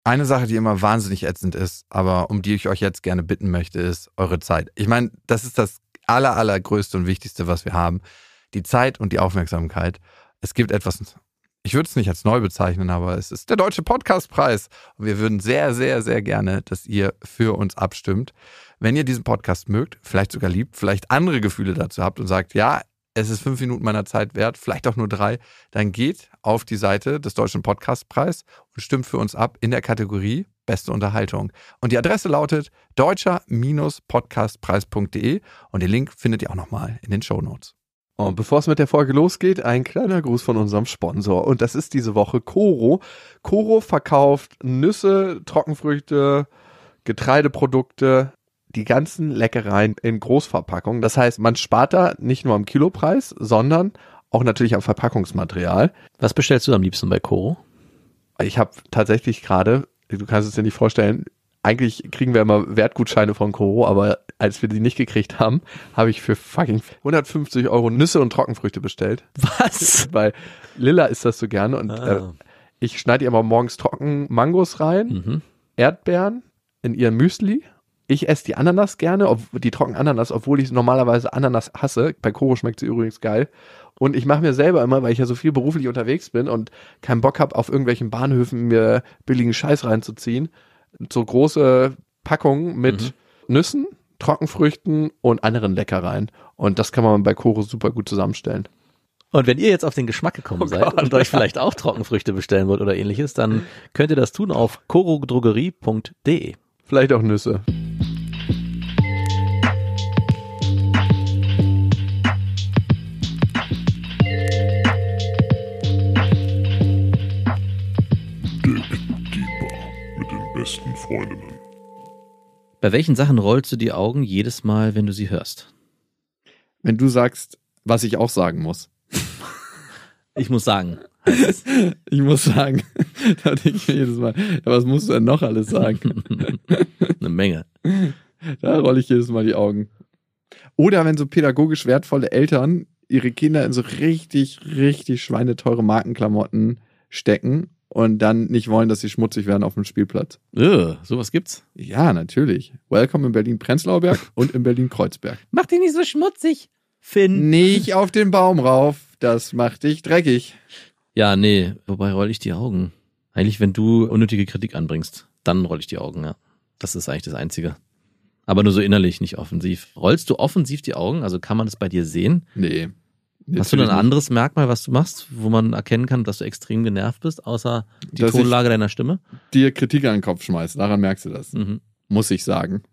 Eine Sache, die immer wahnsinnig ätzend ist, aber um die ich euch jetzt gerne bitten möchte, ist eure Zeit. Ich meine, das ist das allergrößte und wichtigste, was wir haben. Die Zeit und die Aufmerksamkeit. Es gibt etwas, ich würde es nicht als neu bezeichnen, aber es ist der Deutsche Podcastpreis. Und wir würden sehr, sehr, sehr gerne, dass ihr für uns abstimmt. Wenn ihr diesen Podcast mögt, vielleicht sogar liebt, vielleicht andere Gefühle dazu habt und sagt, ja, es ist 5 Minuten meiner Zeit wert, vielleicht auch nur 3, dann geht auf die Seite des Deutschen Podcastpreis und stimmt für uns ab in der Kategorie Beste Unterhaltung. Und die Adresse lautet deutscher-podcastpreis.de und den Link findet ihr auch nochmal in den Shownotes. Und bevor es mit der Folge losgeht, ein kleiner Gruß von unserem Sponsor. Und das ist diese Woche Koro. Koro verkauft Nüsse, Trockenfrüchte, Getreideprodukte, die ganzen Leckereien in Großverpackungen. Das heißt, man spart da nicht nur am Kilopreis, sondern auch natürlich am Verpackungsmaterial. Was bestellst du am liebsten bei Koro? Ich habe tatsächlich gerade, du kannst es dir nicht vorstellen, eigentlich kriegen wir immer Wertgutscheine von Koro, aber als wir die nicht gekriegt haben, habe ich für fucking 150 € Nüsse und Trockenfrüchte bestellt. Was? Weil Lilla isst das so gerne und ich schneide ihr immer morgens trocken Mangos rein, Erdbeeren in ihr Müsli. Ich esse die Ananas gerne, die trocken Ananas, obwohl ich normalerweise Ananas hasse. Bei Koro schmeckt sie übrigens geil. Und ich mache mir selber immer, weil ich ja so viel beruflich unterwegs bin und keinen Bock habe, auf irgendwelchen Bahnhöfen mir billigen Scheiß reinzuziehen, so große Packungen mit Nüssen, Trockenfrüchten und anderen Leckereien. Und das kann man bei Koro super gut zusammenstellen. Und wenn ihr jetzt auf den Geschmack gekommen seid und euch vielleicht auch Trockenfrüchte bestellen wollt oder ähnliches, dann könnt ihr das tun auf korodrogerie.de. Vielleicht auch Nüsse. Besten Freundinnen. Bei welchen Sachen rollst du die Augen jedes Mal, wenn du sie hörst? Wenn du sagst, was ich auch sagen muss. Ich muss sagen. Ich muss sagen, da denke ich mir jedes Mal, ja, was musst du denn noch alles sagen? Eine Menge. Da rolle ich jedes Mal die Augen. Oder wenn so pädagogisch wertvolle Eltern ihre Kinder in so richtig schweineteure Markenklamotten stecken und dann nicht wollen, dass sie schmutzig werden auf dem Spielplatz. Sowas gibt's? Ja, natürlich. Welcome in Berlin-Prenzlauer Berg und in Berlin-Kreuzberg. Mach dich nicht so schmutzig, Finn. Nicht auf den Baum rauf, das macht dich dreckig. Ja, nee, wobei roll ich die Augen. Eigentlich, wenn du unnötige Kritik anbringst, dann roll ich die Augen, ja. Das ist eigentlich das Einzige. Aber nur so innerlich, nicht offensiv. Rollst du offensiv die Augen? Also kann man das bei dir sehen? Nee. Hast du denn ein anderes Merkmal, was du machst, wo man erkennen kann, dass du extrem genervt bist, außer die Tonlage deiner Stimme? Dir Kritik an den Kopf schmeißt, daran merkst du das. Muss ich sagen.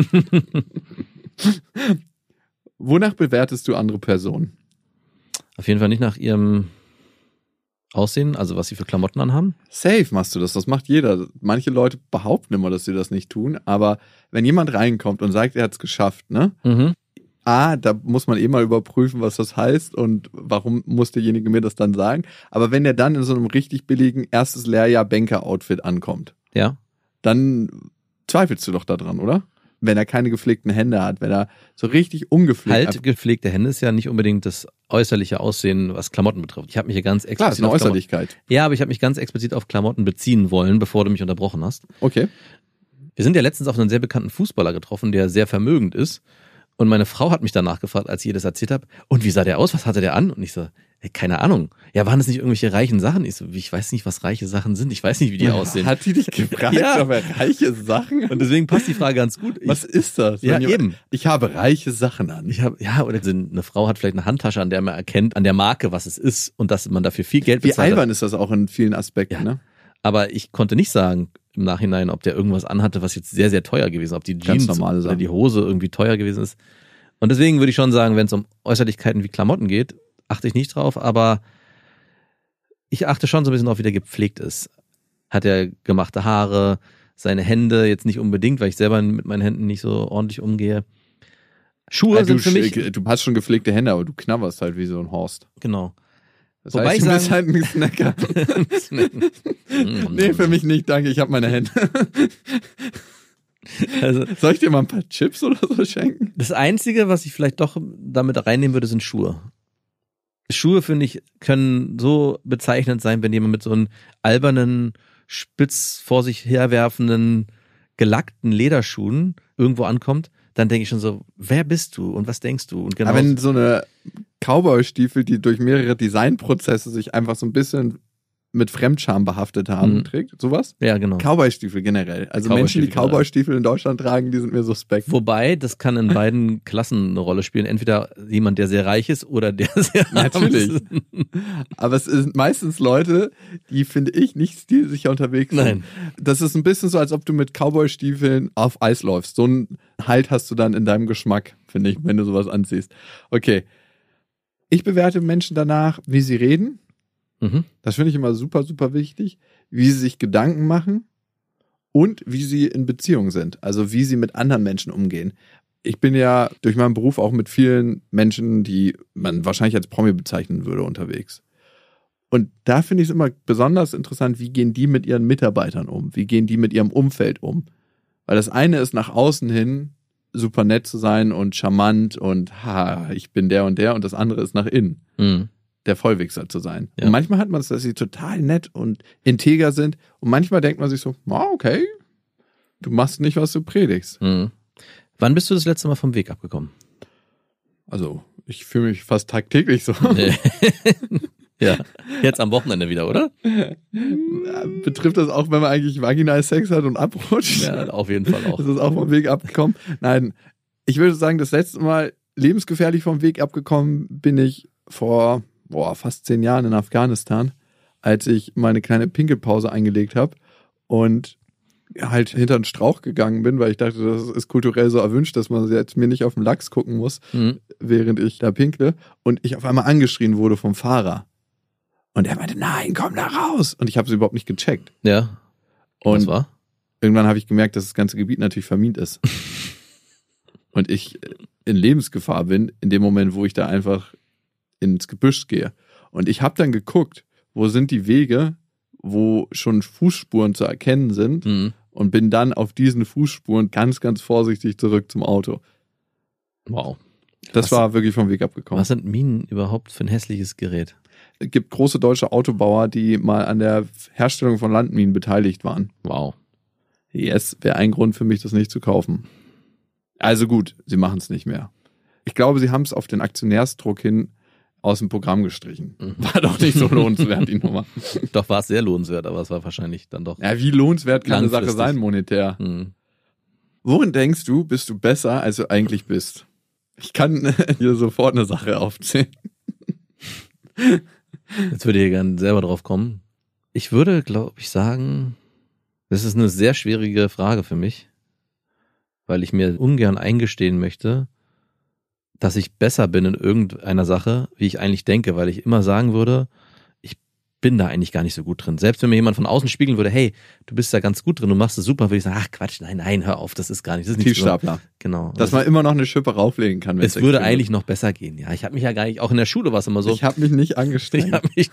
Wonach bewertest du andere Personen? Auf jeden Fall nicht nach ihrem Aussehen, also was sie für Klamotten anhaben. Safe machst du das, das macht jeder. Manche Leute behaupten immer, dass sie das nicht tun, aber wenn jemand reinkommt und sagt, er hat es geschafft, ne? Da muss man mal überprüfen, was das heißt und warum muss derjenige mir das dann sagen. Aber wenn er dann in so einem richtig billigen erstes Lehrjahr Banker-Outfit ankommt, ja, dann zweifelst du doch daran, oder? Wenn er keine gepflegten Hände hat, wenn er so richtig ungepflegt... Gepflegte Hände ist ja nicht unbedingt das äußerliche Aussehen, was Klamotten betrifft. Ich habe mich hier ganz explizit... Klar, ist eine Äußerlichkeit. Ja, aber ich habe mich ganz explizit auf Klamotten beziehen wollen, bevor du mich unterbrochen hast. Okay. Wir sind ja letztens auf einen sehr bekannten Fußballer getroffen, der sehr vermögend ist. Und meine Frau hat mich danach gefragt, als ich ihr das erzählt habe, und wie sah der aus, was hatte der an? Und ich so, keine Ahnung. Ja, waren das nicht irgendwelche reichen Sachen? Ich so, ich weiß nicht, was reiche Sachen sind. Ich weiß nicht, wie die aussehen. Hat die dich gefragt, Ja. ob er reiche Sachen? Und deswegen passt die Frage ganz gut. Was ist das? Ja, eben. Ich habe reiche Sachen an. Oder eine Frau hat vielleicht eine Handtasche, an der man erkennt, an der Marke, was es ist und dass man dafür viel Geld Wie bezahlt. albern ist das auch in vielen Aspekten, Ja. ne? Aber ich konnte nicht sagen im Nachhinein, ob der irgendwas anhatte, was jetzt sehr, sehr teuer gewesen ist, ob die Ganz Jeans normale oder Sachen. die Hose irgendwie teuer gewesen ist. Und deswegen würde ich schon sagen, wenn es um Äußerlichkeiten wie Klamotten geht, achte ich nicht drauf, aber ich achte schon so ein bisschen drauf, wie der gepflegt ist. Hat er gemachte Haare, seine Hände, jetzt nicht unbedingt, weil ich selber mit meinen Händen nicht so ordentlich umgehe. Schuhe sind für mich... Du hast schon gepflegte Hände, aber du knabberst halt wie so ein Horst. Genau. Das Wobei heißt, ich du bist sagen- halt ein Snacker. Nee, für mich nicht, danke, ich habe meine Hände. Also, Soll ich dir mal ein paar Chips oder so schenken? das Einzige, was ich vielleicht doch damit reinnehmen würde, sind Schuhe. Schuhe, finde ich, können so bezeichnend sein, wenn jemand mit so einem albernen spitz vor sich herwerfenden, gelackten Lederschuhen irgendwo ankommt, dann denke ich schon so, wer bist du und was denkst du? Und genau Aber wenn so eine Cowboy-Stiefel, die durch mehrere Designprozesse sich einfach so ein bisschen mit Fremdscham behaftet haben, trägt, sowas? Ja, genau. Cowboy-Stiefel generell. Also Menschen, die Cowboy-Stiefel in Deutschland tragen, die sind mir suspekt. Wobei, das kann in beiden Klassen eine Rolle spielen. Entweder jemand, der sehr reich ist oder der sehr Natürlich. Aber es sind meistens Leute, die, finde ich, nicht stilsicher unterwegs sind. Nein. Das ist ein bisschen so, als ob du mit Cowboy-Stiefeln auf Eis läufst. So einen Halt hast du dann in deinem Geschmack, finde ich, wenn du sowas anziehst. Okay. Ich bewerte Menschen danach, wie sie reden. Das finde ich immer super, super wichtig, wie sie sich Gedanken machen und wie sie in Beziehung sind, also wie sie mit anderen Menschen umgehen. Ich bin ja durch meinen Beruf auch mit vielen Menschen, die man wahrscheinlich als Promi bezeichnen würde, unterwegs. Und da finde ich es immer besonders interessant, wie gehen die mit ihren Mitarbeitern um, wie gehen die mit ihrem Umfeld um. Weil das eine ist nach außen hin super nett zu sein und charmant und ich bin der und das andere ist nach innen. Der Vollwichser zu sein. Ja. Und manchmal hat man es, dass sie total nett und integer sind und manchmal denkt man sich so, okay, du machst nicht, was du predigst. Wann bist du das letzte Mal vom Weg abgekommen? Also, ich fühle mich fast tagtäglich so. Ja, jetzt am Wochenende wieder, oder? Betrifft das auch, wenn man eigentlich Vaginalsex hat und abrutscht? Ja, auf jeden Fall auch. Ist das auch vom Weg abgekommen? Nein, ich würde sagen, das letzte Mal lebensgefährlich vom Weg abgekommen bin ich vor fast 10 Jahren in Afghanistan, als ich meine kleine Pinkelpause eingelegt habe und halt hinter einen Strauch gegangen bin, weil ich dachte, das ist kulturell so erwünscht, dass man jetzt mir nicht auf den Lachs gucken muss, während ich da pinkle. Und ich auf einmal angeschrien wurde vom Fahrer. Und er meinte, nein, komm da raus. Und ich habe es überhaupt nicht gecheckt. Ja. Und was war? Irgendwann habe ich gemerkt, dass das ganze Gebiet natürlich vermint ist. Und ich in Lebensgefahr bin, in dem Moment, wo ich da einfach ins Gebüsch gehe. Und ich habe dann geguckt, wo sind die Wege, wo schon Fußspuren zu erkennen sind und bin dann auf diesen Fußspuren ganz, ganz vorsichtig zurück zum Auto. Wow. Das war wirklich vom Weg abgekommen. Was sind Minen überhaupt für ein hässliches Gerät? Es gibt große deutsche Autobauer, die mal an der Herstellung von Landminen beteiligt waren. Wow. Yes, wäre ein Grund für mich, das nicht zu kaufen. Also gut, sie machen es nicht mehr. Ich glaube, sie haben es auf den Aktionärsdruck hin aus dem Programm gestrichen. War doch nicht so lohnenswert, die Nummer. Doch, war es sehr lohnenswert, aber es war wahrscheinlich dann doch. Ja, wie lohnenswert kann eine Sache sein, monetär? Worin denkst du, bist du besser, als du eigentlich bist? Ich kann dir sofort eine Sache aufzählen. Jetzt würde ich gerne selber drauf kommen. Ich würde, glaube ich, sagen, das ist eine sehr schwierige Frage für mich, weil ich mir ungern eingestehen möchte, dass ich besser bin in irgendeiner Sache, wie ich eigentlich denke, weil ich immer sagen würde, ich bin da eigentlich gar nicht so gut drin. Selbst wenn mir jemand von außen spiegeln würde, hey, du bist da ganz gut drin, du machst es super, würde ich sagen, ach Quatsch, nein, hör auf, das ist gar nicht. Das ist nicht Tiefstapler. So. Genau. Dass man immer noch eine Schippe rauflegen kann. Es würde eigentlich noch besser gehen, ja. Ich habe mich ja gar nicht, auch in der Schule war es immer so. Ich habe mich nicht angestrengt. Ich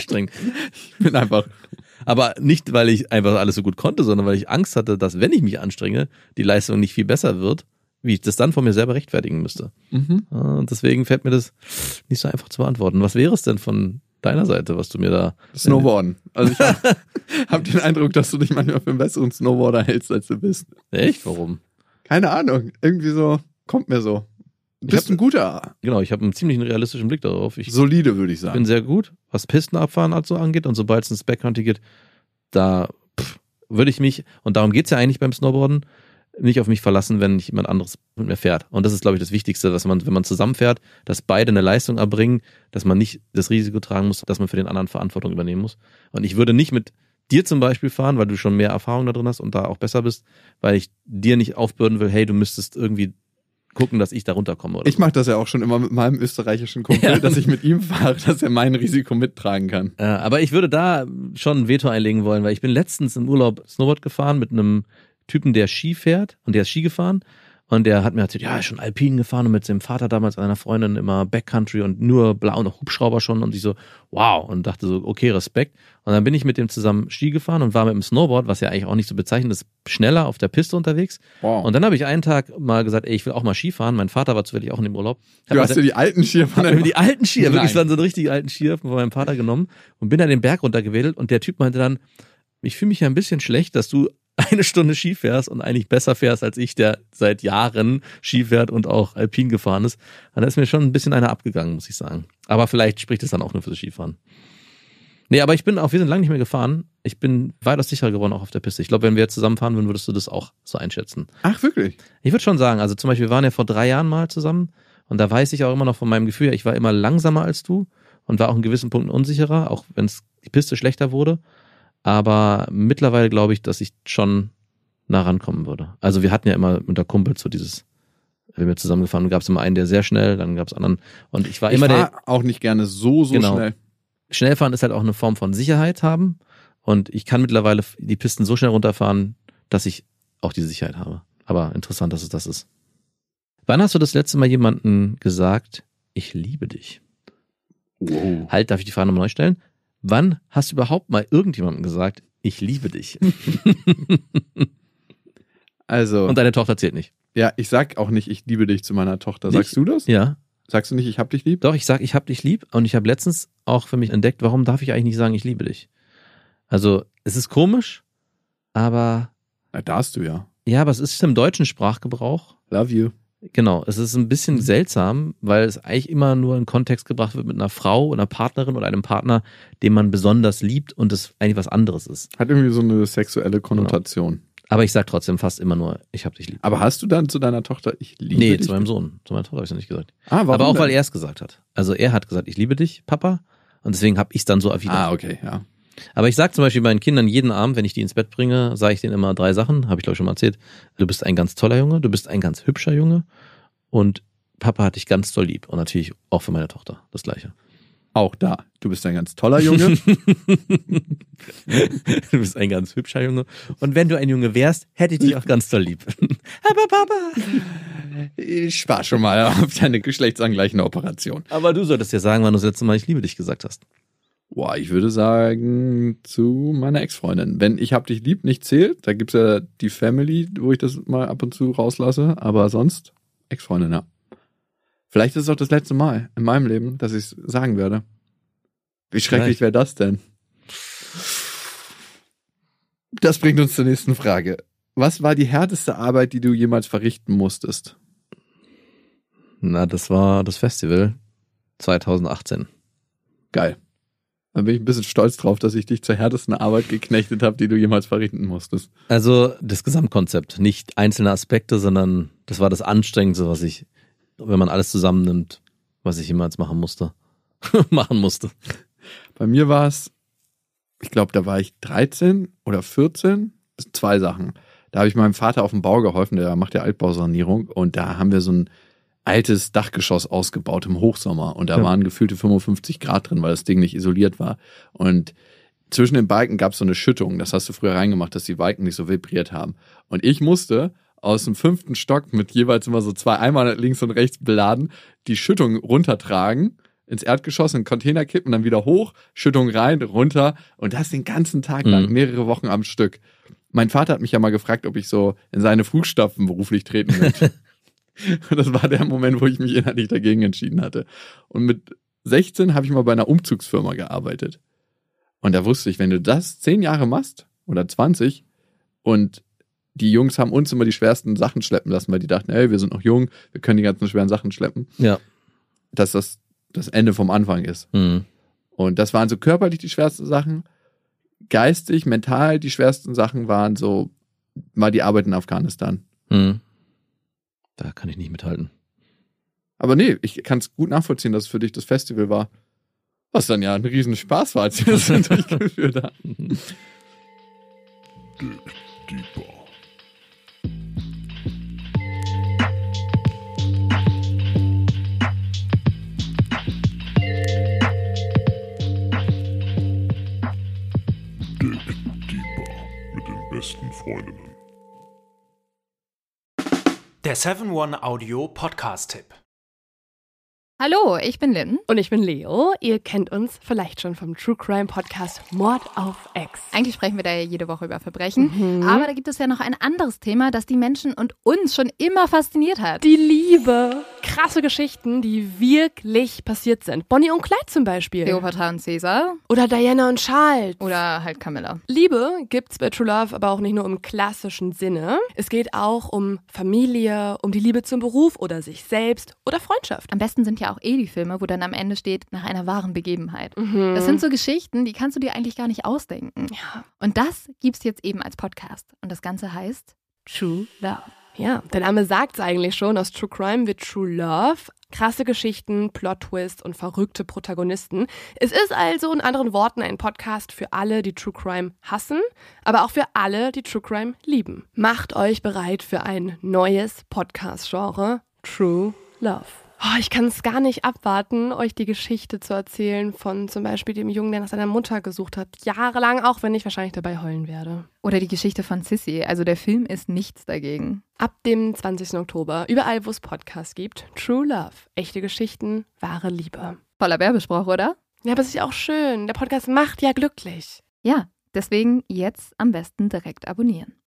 bin einfach. Aber nicht, weil ich einfach alles so gut konnte, sondern weil ich Angst hatte, dass wenn ich mich anstrenge, die Leistung nicht viel besser wird, wie ich das dann von mir selber rechtfertigen müsste. Und deswegen fällt mir das nicht so einfach zu beantworten. Was wäre es denn von deiner Seite, was du mir da... Snowboarden. Also ich hab den Eindruck, dass du dich manchmal für einen besseren Snowboarder hältst, als du bist. Echt? Warum? Keine Ahnung. Irgendwie so, kommt mir so. Du bist ein guter. Genau, ich habe einen ziemlich realistischen Blick darauf. Solide, würde ich sagen. Bin sehr gut, was Pistenabfahren also angeht. Und sobald es ins Backcountry geht, da würde ich mich, und darum geht's ja eigentlich beim Snowboarden, nicht auf mich verlassen, wenn nicht jemand anderes mit mir fährt. Und das ist, glaube ich, das Wichtigste, dass man, wenn man zusammenfährt, dass beide eine Leistung erbringen, dass man nicht das Risiko tragen muss, dass man für den anderen Verantwortung übernehmen muss. Und ich würde nicht mit dir zum Beispiel fahren, weil du schon mehr Erfahrung da drin hast und da auch besser bist, weil ich dir nicht aufbürden will, hey, du müsstest irgendwie gucken, dass ich da runterkomme. Oder ich mache das ja auch schon immer mit meinem österreichischen Kumpel, dass ich mit ihm fahre, dass er mein Risiko mittragen kann. Aber ich würde da schon ein Veto einlegen wollen, weil ich bin letztens im Urlaub Snowboard gefahren mit einem Typen, der Ski fährt, und der ist Ski gefahren und der hat mir erzählt, ja, ist schon Alpin gefahren und mit seinem Vater damals einer Freundin immer Backcountry und nur blau und Hubschrauber schon, und ich so, wow, und dachte so, okay, Respekt. Und dann bin ich mit dem zusammen Ski gefahren und war mit dem Snowboard, was ja eigentlich auch nicht so bezeichnet ist, schneller auf der Piste unterwegs. Wow. Und dann habe ich einen Tag mal gesagt, ey, ich will auch mal Ski fahren. Mein Vater war zufällig auch in dem Urlaub. Du hast dir die alten Skier von deinem... Die alten Skier, wirklich, waren so richtig alten Skier von meinem Vater genommen und bin dann den Berg runtergewedelt und der Typ meinte dann, Ich fühle mich ja ein bisschen schlecht, dass du 1 Stunde Ski fährst und eigentlich besser fährst als ich, der seit Jahren Ski fährt und auch Alpin gefahren ist. Da ist mir schon ein bisschen einer abgegangen, muss ich sagen. Aber vielleicht spricht es dann auch nur fürs Skifahren. Nee, aber wir sind lange nicht mehr gefahren. Ich bin weitaus sicherer geworden auch auf der Piste. Ich glaube, wenn wir jetzt zusammenfahren würden, würdest du das auch so einschätzen. Ach, wirklich? Ich würde schon sagen, also zum Beispiel, wir waren ja vor 3 Jahren mal zusammen und da weiß ich auch immer noch von meinem Gefühl, ich war immer langsamer als du und war auch in gewissen Punkten unsicherer, auch wenn es die Piste schlechter wurde. Aber mittlerweile glaube ich, dass ich schon nah rankommen würde. Also wir hatten ja immer mit der Kumpel so dieses, wenn wir zusammengefahren, gab es immer einen, der sehr schnell, dann gab es anderen. Und ich war auch nicht gerne so genau, schnell. Schnellfahren ist halt auch eine Form von Sicherheit haben. Und ich kann mittlerweile die Pisten so schnell runterfahren, dass ich auch diese Sicherheit habe. Aber interessant, dass es das ist. Wann hast du das letzte Mal jemandem gesagt, ich liebe dich? Wow. Halt, darf ich die Frage nochmal neu stellen? Wann hast du überhaupt mal irgendjemandem gesagt, ich liebe dich? Also. Und deine Tochter zählt nicht. Ja, ich sag auch nicht, ich liebe dich zu meiner Tochter. Nicht? Sagst du das? Ja. Sagst du nicht, ich hab dich lieb? Doch, ich sag, ich hab dich lieb. Und ich habe letztens auch für mich entdeckt, warum darf ich eigentlich nicht sagen, ich liebe dich? Also, es ist komisch, aber... Na, darfst du ja. Ja, aber es ist im deutschen Sprachgebrauch. Love you. Genau, es ist ein bisschen seltsam, weil es eigentlich immer nur in Kontext gebracht wird mit einer Frau, einer Partnerin oder einem Partner, den man besonders liebt und es eigentlich was anderes ist. Hat irgendwie so eine sexuelle Konnotation. Genau. Aber ich sag trotzdem fast immer nur, ich hab dich lieb. Aber hast du dann zu deiner Tochter, ich liebe dich? Nee, zu meinem Sohn. Zu meiner Tochter habe ich es nicht gesagt. Warum aber auch, denn? weil er es gesagt hat. Also er hat gesagt, ich liebe dich, Papa. Und deswegen habe ich es dann so erwidert. Okay, ja. Aber ich sag zum Beispiel meinen Kindern jeden Abend, wenn ich die ins Bett bringe, sage ich denen immer 3 Sachen, habe ich glaube ich schon mal erzählt. Du bist ein ganz toller Junge, du bist ein ganz hübscher Junge und Papa hat dich ganz doll lieb. Und natürlich auch für meine Tochter das Gleiche. Auch da. Du bist ein ganz toller Junge. Du bist ein ganz hübscher Junge. Und wenn du ein Junge wärst, hätte ich dich auch ganz doll lieb. Aber Papa. Ich spar schon mal auf deine geschlechtsangleichende Operation. Aber du solltest ja sagen, wann du das letzte Mal ich liebe dich gesagt hast. Boah, ich würde sagen, zu meiner Ex-Freundin. Wenn ich hab dich lieb nicht zählt, da gibt's ja die Family, wo ich das mal ab und zu rauslasse, aber sonst Ex-Freundin, ja. Vielleicht ist es auch das letzte Mal in meinem Leben, dass ich es sagen werde. Wie schrecklich wäre das denn? Das bringt uns zur nächsten Frage. Was war die härteste Arbeit, die du jemals verrichten musstest? Na, das war das Festival 2018. Geil. Da bin ich ein bisschen stolz drauf, dass ich dich zur härtesten Arbeit geknechtet habe, die du jemals verrichten musstest. Also das Gesamtkonzept, nicht einzelne Aspekte, sondern das war das Anstrengendste, was ich, wenn man alles zusammennimmt, was ich jemals machen musste. Bei mir war es, ich glaube, da war ich 13 oder 14. 2 Sachen. Da habe ich meinem Vater auf dem Bau geholfen, der macht ja Altbausanierung. Und da haben wir so ein altes Dachgeschoss ausgebaut im Hochsommer. Und da waren gefühlte 55 Grad drin, weil das Ding nicht isoliert war. Und zwischen den Balken gab es so eine Schüttung. Das hast du früher reingemacht, dass die Balken nicht so vibriert haben. Und ich musste aus dem 5. Stock mit jeweils immer so 2 Eimer links und rechts beladen, die Schüttung runtertragen, ins Erdgeschoss, in den Container kippen, dann wieder hoch, Schüttung rein, runter und das den ganzen Tag lang, mehrere Wochen am Stück. Mein Vater hat mich ja mal gefragt, ob ich so in seine Fußstapfen beruflich treten möchte. Und das war der Moment, wo ich mich inhaltlich dagegen entschieden hatte. Und mit 16 habe ich mal bei einer Umzugsfirma gearbeitet. Und da wusste ich, wenn du das 10 Jahre machst oder 20 und die Jungs haben uns immer die schwersten Sachen schleppen lassen, weil die dachten, hey, wir sind noch jung, wir können die ganzen schweren Sachen schleppen. Ja. Dass das Ende vom Anfang ist. Mhm. Und das waren so körperlich die schwersten Sachen. Geistig, mental die schwersten Sachen war die Arbeit in Afghanistan. Mhm. Da kann ich nicht mithalten. Aber nee, ich kann es gut nachvollziehen, dass es für dich das Festival war. Was dann ja ein Riesenspaß war, als wir das durchgeführt haben. Dig deeper. Dig deeper mit den besten Freundinnen. Der 7-One-Audio-Podcast-Tipp. Hallo, ich bin Lynn. Und ich bin Leo. Ihr kennt uns vielleicht schon vom True Crime Podcast Mord auf Ex. Eigentlich sprechen wir da ja jede Woche über Verbrechen. Aber da gibt es ja noch ein anderes Thema, das die Menschen und uns schon immer fasziniert hat. Die Liebe. krasse Geschichten, die wirklich passiert sind. Bonnie und Clyde zum Beispiel. Cleopatra und Caesar. Oder Diana und Charles. Oder halt Camilla. Liebe gibt's bei True Love aber auch nicht nur im klassischen Sinne. Es geht auch um Familie, um die Liebe zum Beruf oder sich selbst oder Freundschaft. Am besten sind ja auch die Filme, wo dann am Ende steht, nach einer wahren Begebenheit. Das sind so Geschichten, die kannst du dir eigentlich gar nicht ausdenken. Ja. Und das gibt's jetzt eben als Podcast. Und das Ganze heißt True Love. Ja, der Name sagt's eigentlich schon, aus True Crime wird True Love. Krasse Geschichten, Plot-Twist und verrückte Protagonisten. Es ist also in anderen Worten ein Podcast für alle, die True Crime hassen, aber auch für alle, die True Crime lieben. Macht euch bereit für ein neues Podcast-Genre, True Love. Oh, ich kann es gar nicht abwarten, euch die Geschichte zu erzählen von zum Beispiel dem Jungen, der nach seiner Mutter gesucht hat. Jahrelang, auch wenn ich wahrscheinlich dabei heulen werde. Oder die Geschichte von Sissy. Also der Film ist nichts dagegen. Ab dem 20. Oktober, überall wo es Podcasts gibt, True Love. Echte Geschichten, wahre Liebe. Voller Werbespruch, oder? Ja, aber es ist ja auch schön. Der Podcast macht ja glücklich. Ja, deswegen jetzt am besten direkt abonnieren.